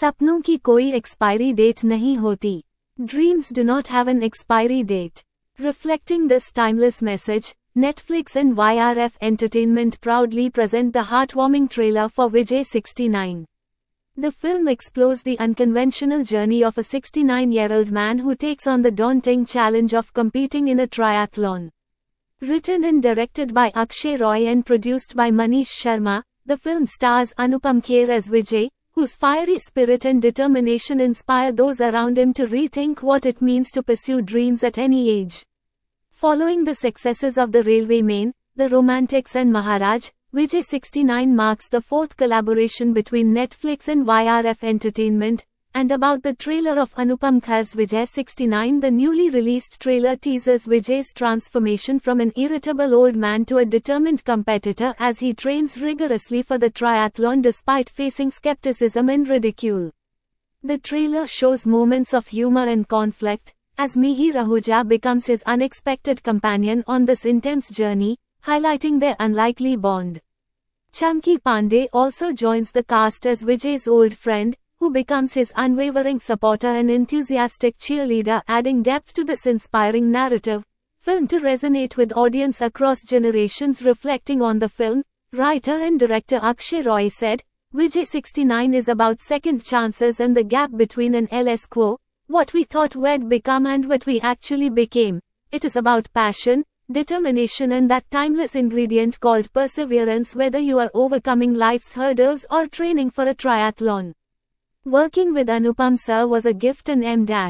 सपनों की कोई एक्सपायरी डेट नहीं होती. Dreams do not have an expiry date. Reflecting this timeless message, Netflix and YRF Entertainment proudly present the heartwarming trailer for Vijay 69. The film explores the unconventional journey of a 69-year-old man who takes on the daunting challenge of competing in a triathlon. Written and directed by Akshay Roy and produced by Manish Sharma, the film stars Anupam Kher as Vijay, whose fiery spirit and determination inspire those around him to rethink what it means to pursue dreams at any age. Following the successes of The Railway Main, The Romantics and Maharaj, Vijay 69 marks the fourth collaboration between Netflix and YRF Entertainment. And about the trailer of Anupam Kher's Vijay 69, the newly released trailer teases Vijay's transformation from an irritable old man to a determined competitor as he trains rigorously for the triathlon despite facing skepticism and ridicule. The trailer shows moments of humor and conflict, as Mihir Ahuja becomes his unexpected companion on this intense journey, highlighting their unlikely bond. Chunky Pandey also joins the cast as Vijay's old friend, who becomes his unwavering supporter and enthusiastic cheerleader, adding depth to this inspiring narrative. Film to resonate with audience across generations. Reflecting on the film, writer and director Akshay Roy said, Vijay 69 is about second chances and the gap between an LS quo, what we thought we'd become and what we actually became. It is about passion, determination and that timeless ingredient called perseverance, whether you are overcoming life's hurdles or training for a triathlon. Working with Anupam sir was a gift and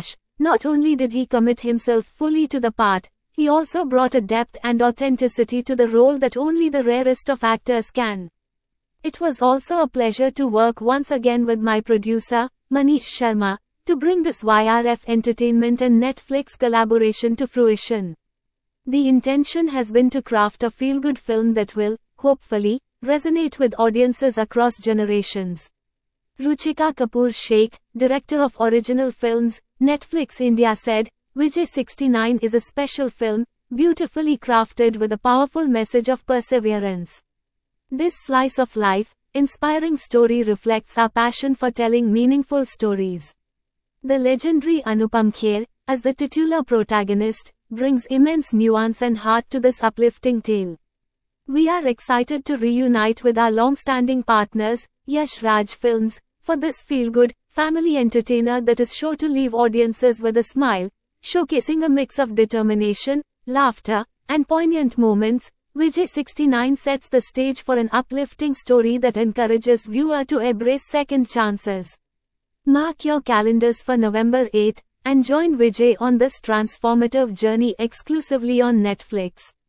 not only did he commit himself fully to the part, he also brought a depth and authenticity to the role that only the rarest of actors can. It was also a pleasure to work once again with my producer, Manish Sharma, to bring this YRF Entertainment and Netflix collaboration to fruition. The intention has been to craft a feel-good film that will, hopefully, resonate with audiences across generations. Ruchika Kapoor Sheikh, director of original films, Netflix India said, Vijay 69 is a special film, beautifully crafted with a powerful message of perseverance. This slice of life, inspiring story reflects our passion for telling meaningful stories. The legendary Anupam Kher, as the titular protagonist, brings immense nuance and heart to this uplifting tale. We are excited to reunite with our long-standing partners, Yash Raj Films, for this feel-good, family entertainer that is sure to leave audiences with a smile, showcasing a mix of determination, laughter, and poignant moments. Vijay 69 sets the stage for an uplifting story that encourages viewer to embrace second chances. Mark your calendars for November 8th, and join Vijay on this transformative journey exclusively on Netflix.